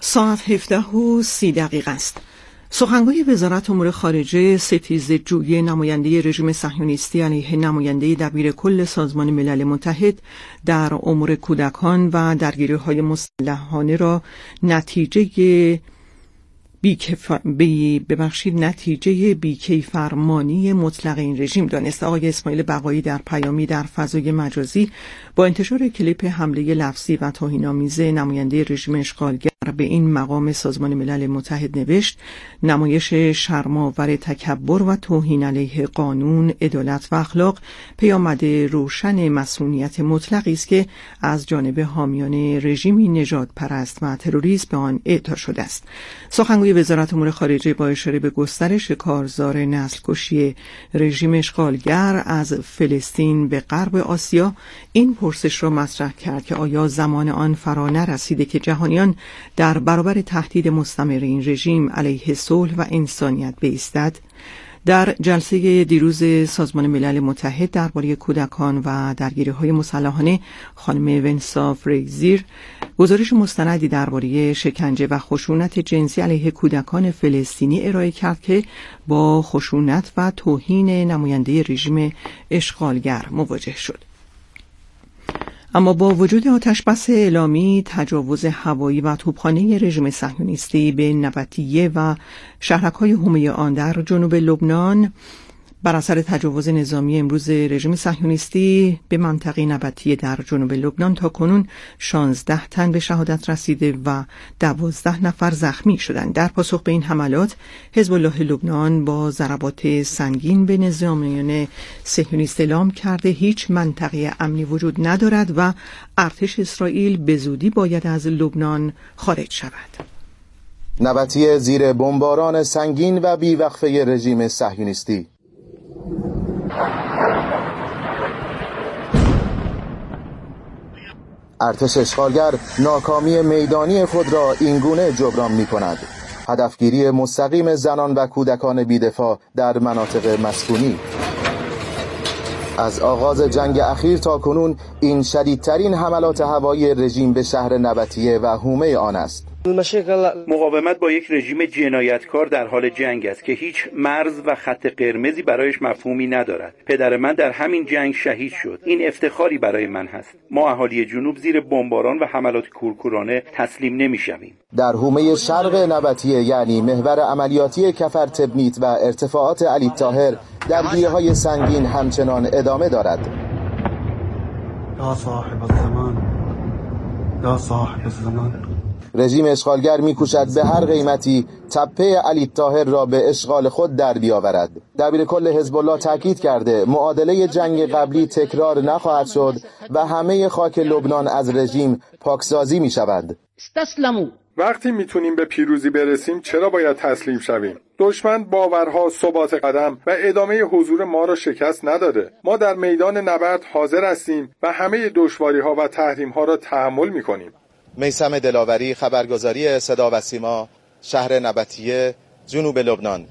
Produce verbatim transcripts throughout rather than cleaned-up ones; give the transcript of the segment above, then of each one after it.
ساعت هفده و سی دقیقه است. سخنگوی وزارت امور خارجه ستیزجوی نماینده رژیم صهیونیستی علیه نماینده دبیر کل سازمان ملل متحد در امور کودکان و درگیری‌های مسلحانه را نتیجه بیکف... بی... ببخشید نتیجه بیکیفرمانی مطلق این رژیم دانست. آقای اسماعیل بقایی در پیامی در فضای مجازی با انتشار کلیپ حمله لفظی و توهین‌آمیز نماینده رژیم اشغالگر به این مقام سازمان ملل متحد نوشت: نمایش شرم‌آور تکبر و توهین علیه قانون، عدالت و اخلاق پیامد روشن مسئولیت مطلقی است که از جانب حامیان رژیمی نژاد پرست و تروریست به آن اعطا شده است. سخنگوی وزارت امور خارجه با اشاره به گسترش کارزار نسل‌کشی رژیم اشغالگر از فلسطین به غرب آسیا این پرسش را مطرح کرد که آیا زمان آن فرا نرسیده که جهانیان در برابر تهدید مستمر این رژیم علیه صلح و انسانیت بایستد؟ در جلسه دیروز سازمان ملل متحد درباره کودکان و درگیری‌های مسلحانه، خانم ونسا فریزیر گزارش مستندی درباره شکنجه و خشونت جنسی علیه کودکان فلسطینی ارائه کرد که با خشونت و توهین نماینده رژیم اشغالگر مواجه شد. اما با وجود آتشبس اعلامی، تجاوز هوایی و توپخانه رژیم صهیونیستی به نبطیه و شهرک‌های حومه آن در جنوب لبنان، بر اثر تجاوز نظامی امروز رژیم صهیونیستی به منطقه نبطیه در جنوب لبنان تاکنون شانزده تن به شهادت رسیده و دوازده نفر زخمی شدند. در پاسخ به این حملات، حزب الله لبنان با ضربات سنگین به نظامیان صهیونیست اعلام کرده هیچ منطقه امنی وجود ندارد و ارتش اسرائیل به زودی باید از لبنان خارج شود. نبطیه زیر بمباران سنگین و بیوقفه رژیم صهیونیستی. ارتش اشغالگر ناکامی میدانی خود را اینگونه جبران می کند: هدفگیری مستقیم زنان و کودکان بیدفاع در مناطق مسکونی. از آغاز جنگ اخیر تا کنون این شدیدترین حملات هوایی رژیم به شهر نبطیه و حومه آن است. مقاومت با یک رژیم جنایتکار در حال جنگ است که هیچ مرز و خط قرمزی برایش مفهومی ندارد. پدر من در همین جنگ شهید شد. این افتخاری برای من هست. ما اهالی جنوب زیر بمباران و حملات کورکورانه تسلیم نمی‌شویم. در حومه شرق نبطیه، یعنی محور عملیاتی کفر تبنیت و ارتفاعات علی طاهر، درگیری‌های سنگین همچنان ادامه دارد. یا صاحب الزمان، یا صاحب الزمان. رژیم اشغالگر می‌کوشد به هر قیمتی تپه علی طاهر را به اشغال خود در بیاورد. دبیر کل حزب الله تاکید کرده معادله جنگ قبلی تکرار نخواهد شد و همه خاک لبنان از رژیم پاکسازی می‌شود. استسلموا. وقتی میتونیم به پیروزی برسیم چرا باید تسلیم شویم؟ دشمن باورها، ثبات قدم و ادامه حضور ما را شکست نداده. ما در میدان نبرد حاضر هستیم و همه دشواری‌ها و تحریم‌ها را تحمل می‌کنیم. میثم دلاوری، خبرگزاری صدا و سیما، شهر نبطیه، جنوب لبنان.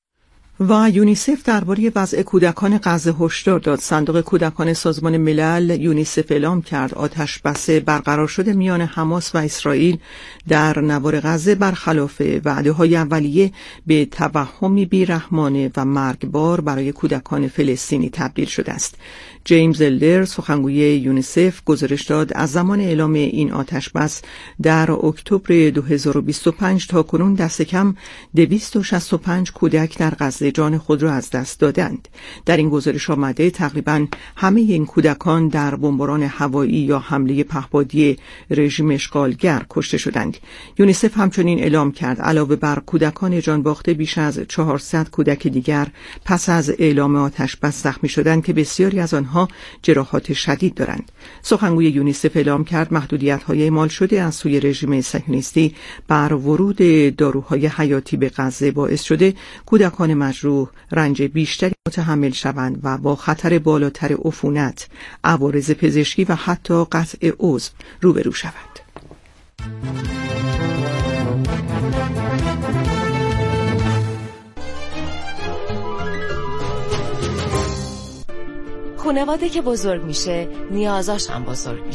و یونیسف درباره وضع کودکان غزه هشدار داد. صندوق کودکان سازمان ملل یونیسف اعلام کرد آتش بس برقرار شده میان حماس و اسرائیل در نوار غزه برخلاف وعده‌های اولیه به توهمی بیرحمانه و مرگبار برای کودکان فلسطینی تبدیل شده است. جیمز الدر، سخنگوی یونیسف، گزارش داد از زمان اعلام این آتش بس در اکتبر دو هزار و بیست و پنج تا کنون دست کم دویست و شصت و پنج کودک در غزه جان خود را از دست دادند. در این گزارش آمده تقریباً همه این کودکان در بمباران هوایی یا حمله پهپادی رژیم اشغالگر کشته شدند. یونیسف همچنین اعلام کرد علاوه بر کودکان جان باخته بیش از چهارصد کودک دیگر پس از اعلام آتش بس زخمی شدند که بسیاری از آنها جراحات شدید دارند. سخنگوی یونیسف اعلام کرد محدودیت‌های اعمال شده از سوی رژیم صهیونیستی بر ورود داروهای حیاتی به غزه باعث شده کودکان مجروح رنج بیشتری متحمل شوند و با خطر بالاتر عفونت، عوارض پزشکی و حتی قطع عضو روبرو شوند. خانواده که بزرگ میشه نیازاش هم بزرگ میشه.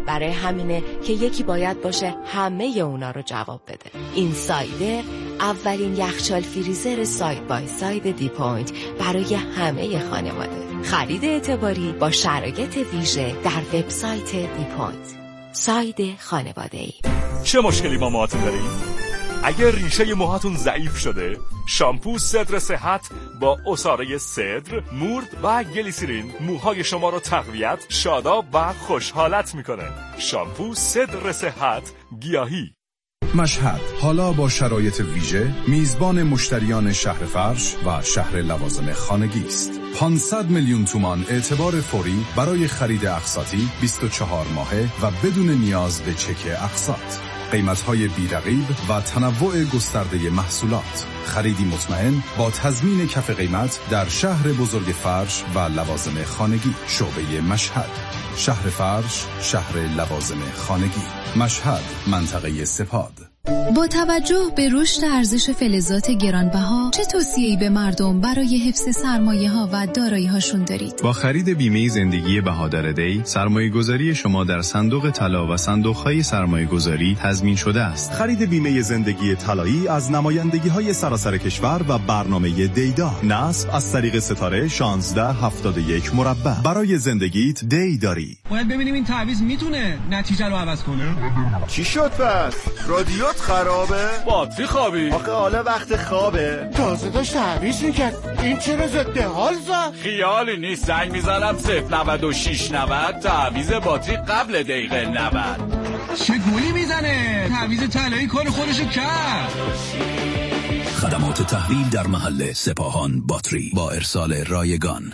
برای همینه که یکی باید باشه همه اونا رو جواب بده. این سایدر اولین یخچال فریزر ساید بای ساید دی پوینت برای همه خانواده. خرید اعتباری با شرایط ویژه در وبسایت دی پوینت. ساید خانواده‌ای. چه مشکلی با موهاتون دارین؟ اگر ریشه موهاتون ضعیف شده، شامپو صدر صحت با عصاره صدر، مورد و گلیسرین موهای شما رو تقویت، شاداب و خوشحالت میکنه. شامپو صدر صحت گیاهی. مشهد حالا با شرایط ویژه میزبان مشتریان شهر فرش و شهر لوازم خانگی است. پانصد میلیون تومان اعتبار فوری برای خرید اقساطی بیست و چهار ماهه و بدون نیاز به چک اقساط. قیمت‌های بی‌رقیب و تنوع گسترده محصولات. خریدی مطمئن با تضمین کف قیمت در شهر بزرگ فرش و لوازم خانگی. شعبه مشهد، شهر فرش، شهر لوازم خانگی. مشهد، منطقه سپاد. با توجه به رشد ارزش فلزات گرانبها، چه توصیه‌ای به مردم برای حفظ سرمایه‌ها و دارایی‌هاشون دارید؟ با خرید بیمه زندگی بهادر دی، سرمایه‌گذاری شما در صندوق طلا و صندوق‌های سرمایه‌گذاری تضمین شده است. خرید بیمه زندگی طلایی از نمایندگی‌های سراسر کشور و برنامه دیدار. نصب از طریق ستاره شانزده هفتاد و یک مربع. برای زندگیت دی داری. باید ببینیم این تعویض میتونه نتیجه رو عوض کنه. چی شد پس؟ رادیو خرابه؟ باتری خوابی؟ آخه حالا وقت خوابه. تازه داشت تعویض میکرد. این چرا ضد حال زد؟ خیالی نیست، زنگ میزنم صفر نود و شش نود تعویض باتری قبل دقیقه نود. چه گولی میزنه؟ تعویض طلایی کار خودشو کرد. خدمات تحویل در محل سپاهان باتری با ارسال رایگان.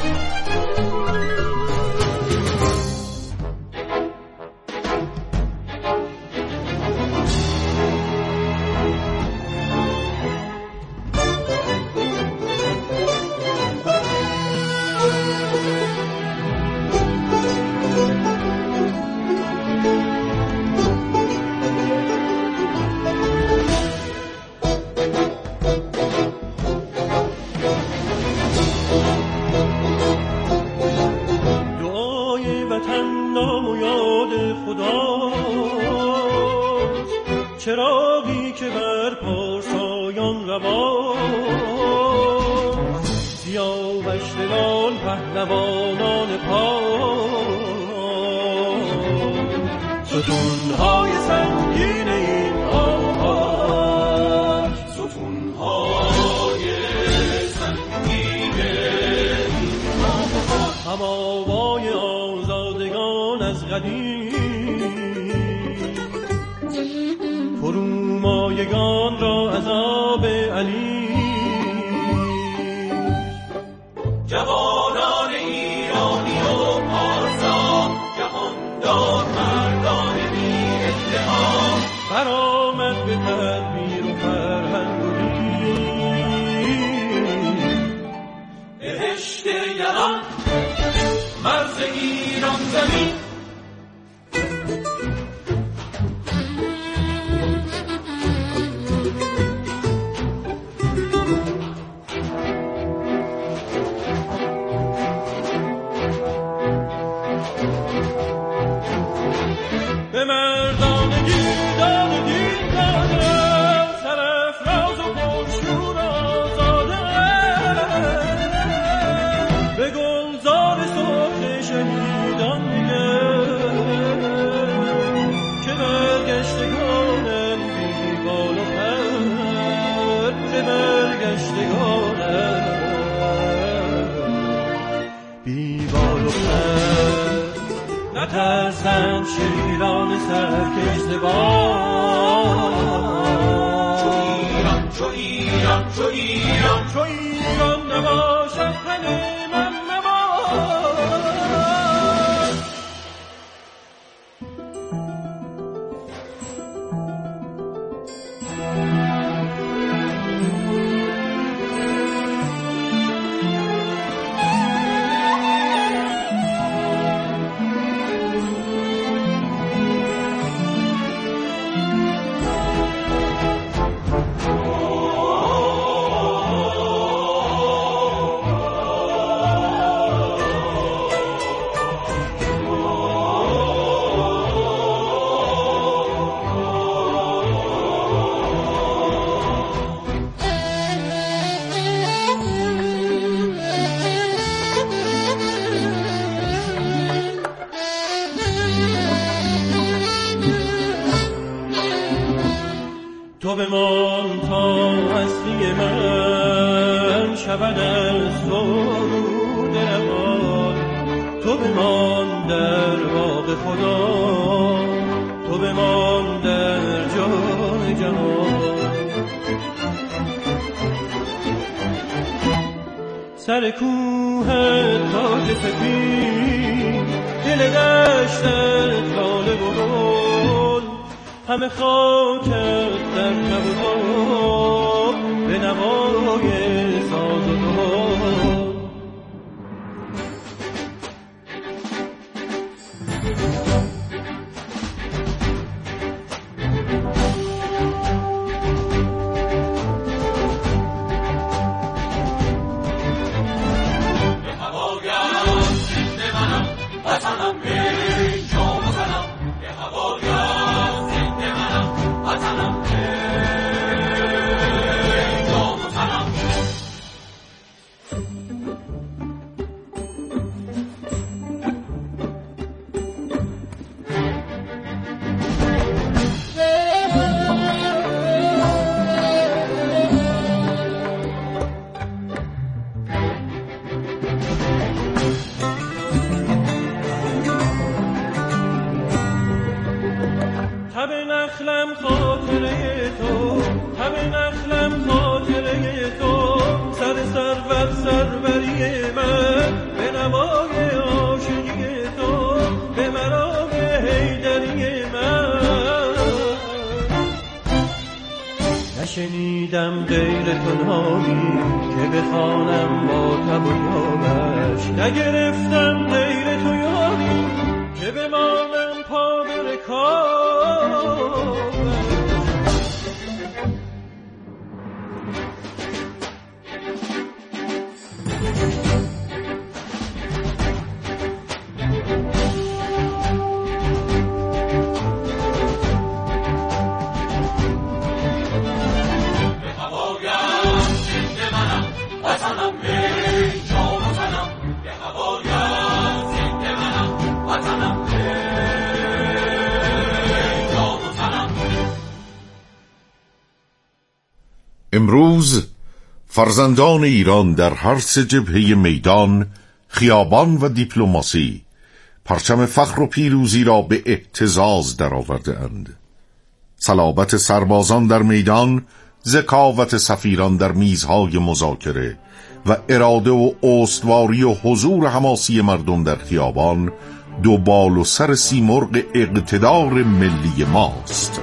چراغی که بر پارسایان رواست، سیاوشان پهلوانان پاک، ستونهای سنگین این آهنگ، ستونهای سنگین این آهنگ، هم آوای آزادگان از قدیم، فرومایگان را عذاب علی، جوانان ایرانی و پارسا، جهاندار مردان بی ادعا، برآمد به تدبیر و فرهنگ و دین، بهشت یلان مرز ایران زمین. به مردانگی دادگی دادم، سرافراز و پرشور آزاده، به گلزار سرخ شهیدان میگه که برگشتگانم بی بال و پر، که برگشتگانم بی بال و پر. نترسند شیران سرکشته باد، چو ایران چو ایران چو ایران چو ایران نباشد تن من نباد. تو بمان تا هستی من شود از تو رود روان، تو بمان در باغ خدا، تو بمان در جان جهان. سر کوه تاج سپید، دل دشتت لاله و گل، همه خاکت در شب و روز به نوای ساز و دهل. شنیدم غیر تو نامی که بخوانم با تب و تابش، نگرفتم غیر تو یاری که بمانم پا به رکابش. امروز فرزندان ایران در هر سه جبهه میدان، خیابان و دیپلماسی پرچم فخر و پیروزی را به اهتزاز درآورده‌اند. صلابت سربازان در میدان، ذکاوت سفیران در میزهای مذاکره و اراده و استواری و حضور حماسی مردم در خیابان دو بال و سر سیمرغ اقتدار ملی ماست.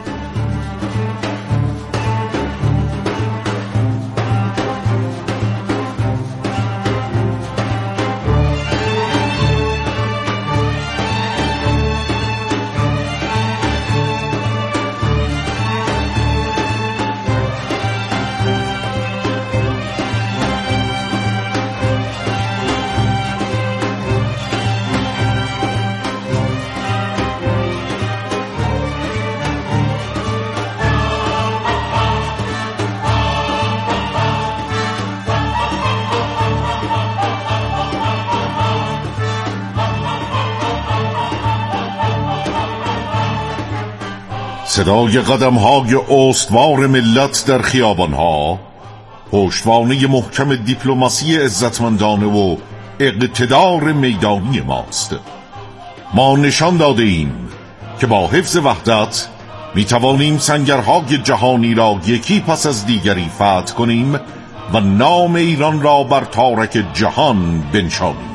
صدای قدم‌های استوار ملت در خیابان‌ها، پشتوانه محکم دیپلماسی عزتمندانه و اقتدار میدانی ماست. ما نشان داده ایم که با حفظ وحدت می توانیم سنگرهای جهانی را یکی پس از دیگری فتح کنیم و نام ایران را بر تارک جهان بنشانیم.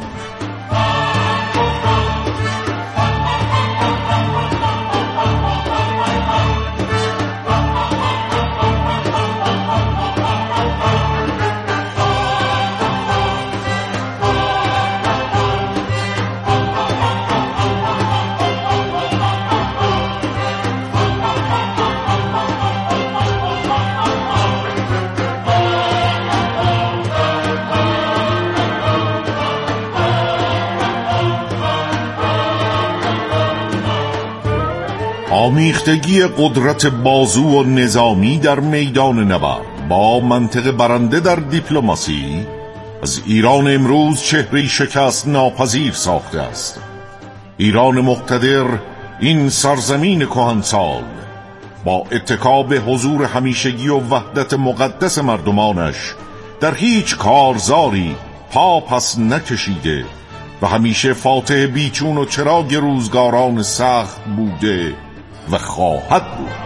آمیختگی قدرت بازو و نظامی در میدان نبرد با منطق برنده در دیپلماسی از ایران امروز چهره شکست ناپذیر ساخته است. ایران مقتدر، این سرزمین کهنسال، با اتکا به حضور همیشگی و وحدت مقدس مردمانش در هیچ کارزاری پا پس نکشیده و همیشه فاتح بیچون و چراغ روزگاران سخت بوده و خواهد بود.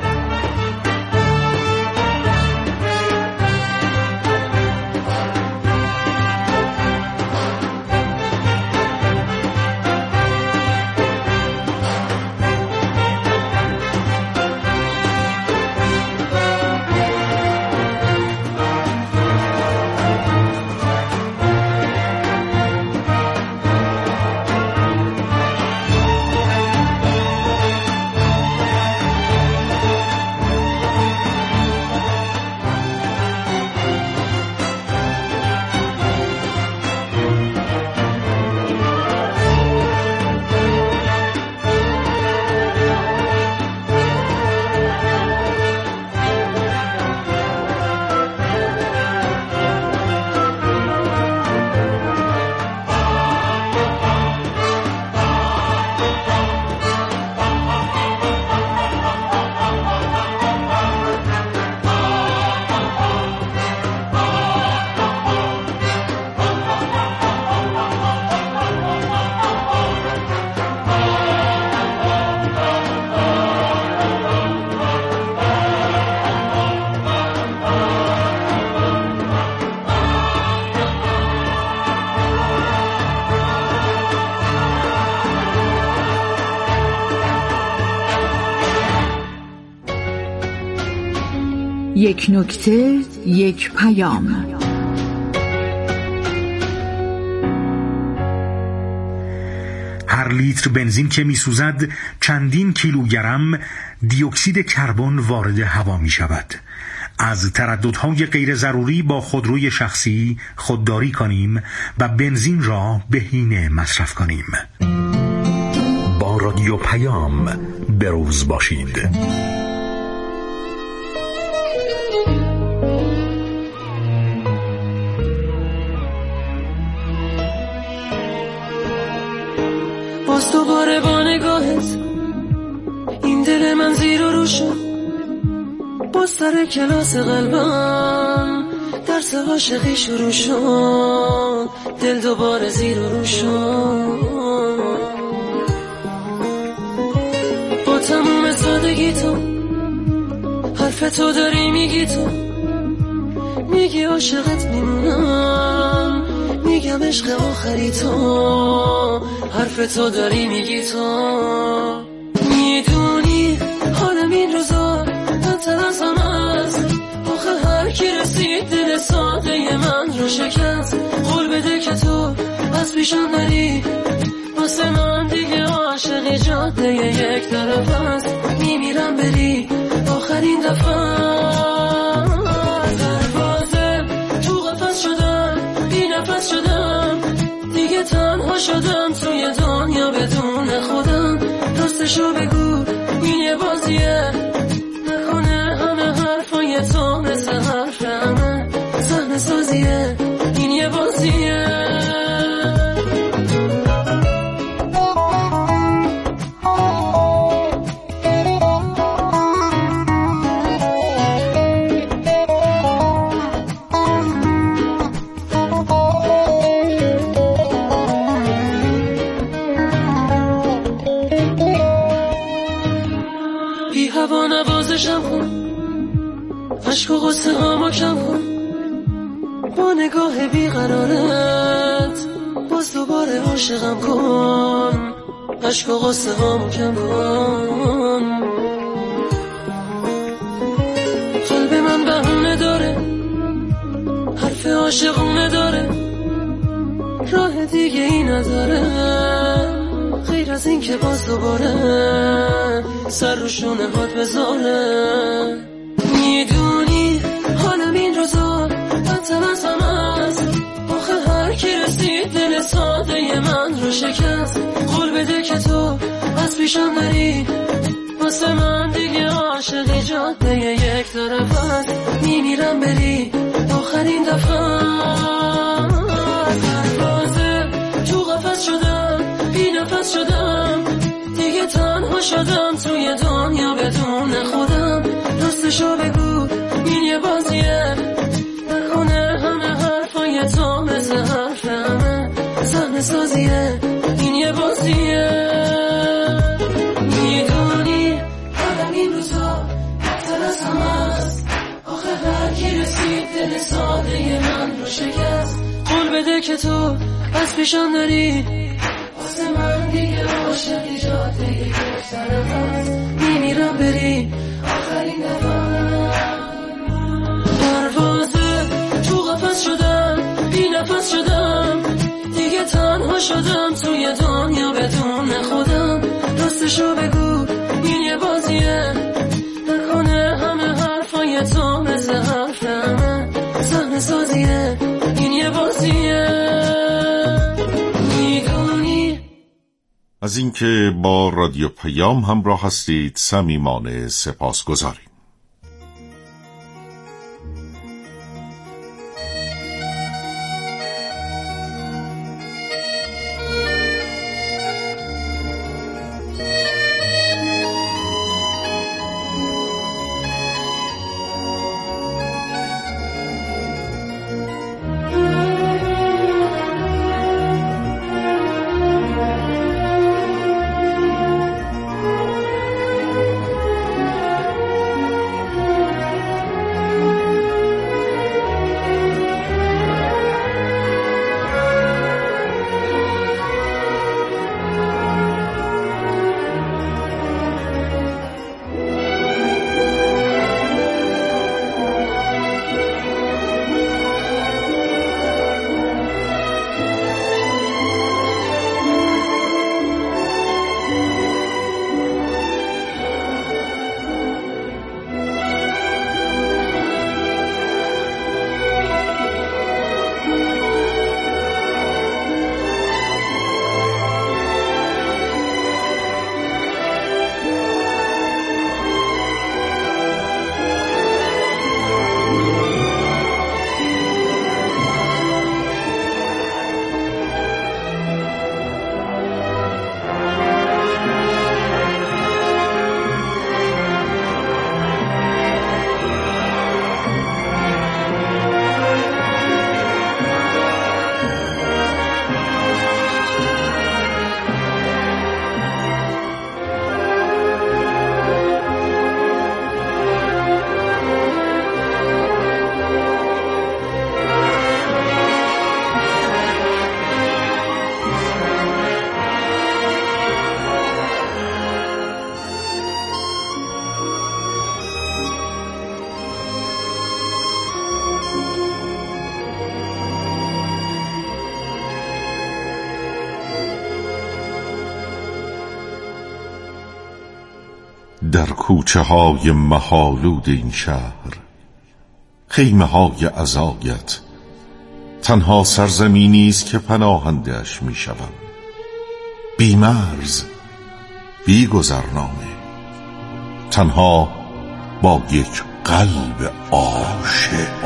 یک نکته، یک پیام. هر لیتر بنزین که می‌سوزد چندین کیلوگرم دی اکسید کربن وارد هوا می‌شود. از ترددهای غیر ضروری با خودروی شخصی خودداری کنیم و بنزین را بهینه مصرف کنیم. با رادیو پیام بروز باشید. باز دوباره با نگاهت این دل من زیر و رو شد، باز سر کلاس قلبم درس عاشقی شروع شد، دل دوباره زیر و رو شد. با تموم سادگی تو حرف تو داری میگی، تو میگی عاشقت میمونم، میگم عشق آخری تو، حرف تو داری میگی، تو میدونی حالم این روزا منتظرم است، آخه هر کی رسید دل ساده من رو شکست، قول بده که تو از پیشم نری، واسه من دیگه عاشق جاده یک طرف است، میمیرم بری آخرین دفعه. تنها شدم توی دنیا بدون خودم، راستشو بگو این یه بازیه، نکنه همه حرفای تو مثل حرف همه صحنه سازیه، این یه بازیه. عشق و غصه هامو کم کن، با نگاه بیقرارت باز دوباره عاشقم کن، عشق و غصه هامو کم کن. قلب من بهونه داره، حرف عاشقونه داره، راه دیگه ای نداره غیر از این که باز دوباره سر رو شونه هات بذاره. میدونی حالم این روزا منتظرم است، آخه هر کی رسید دل ساده من رو شکست، قول بده که تو از پیشم نری، واسه من دیگه عاشق جاده یک طرف است، میمیرم بری آخرین دفعه. دروازه تو قفس شدم، بی نفس شدم، دیگه تنها شدم توی دنیا بدون خودم، راستشو بگو این یه بازیه، نکنه همه حرفای تو مثل حرف همه صحنه سازیه، این یه بازیه. میدونی همه این روزا بهتر از همه است، آخه هر کی رسید دل ساده من رو شکست. قول بده که تو از پیشم داری، واسه من دیگه عاشقی جاده گرفتنم هست. میمیرم بری آخرین دفعه، پروازه تو قفس شدم، بی نفس شدم، دیگه تنها شدم توی دنیا بدون خودم. راستشو بگو این یه بازیه، نکنه همه حرفای تو مثل حرف همه صحنه سازیه، این یه بازیه. از اینکه با رادیو پیام همراه هستید صمیمانه سپاسگزاریم. در کوچه های مه‌آلود این شهر، خیمه های عزایت تنها سرزمینی است که پناهنده‌اش می شوم. بی مرز، بی گذرنامه، تنها با یک قلب عاشق.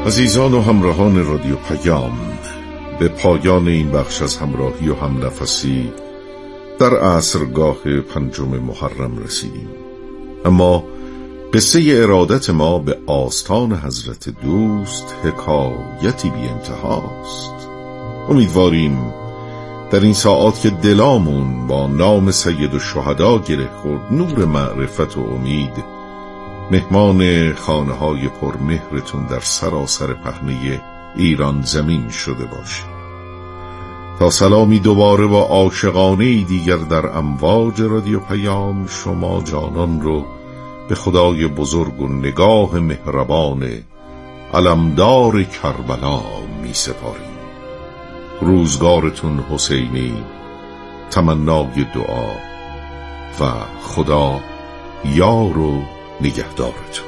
عزیزان و همراهان رادیو پیام، به پایان این بخش از همراهی و همنفسی در عصرگاه پنجم محرم رسیدیم. اما قصه ارادت ما به آستان حضرت دوست حکایتی بی انتهاست. امیدواریم در این ساعات که دلامون با نام سید الشهدا گره خورد، نور معرفت و امید مهمان خانه های پرمهرتون در سراسر پهنه ایران زمین شده باشه. تا سلامی دوباره با عاشقانه دیگر در امواج رادیو پیام شما جانان رو به خدای بزرگ و نگاه مهربان علمدار کربلا می سپاریم. روزگارتون حسینی، تمنای دعا و خدا یار و نگهدارتون.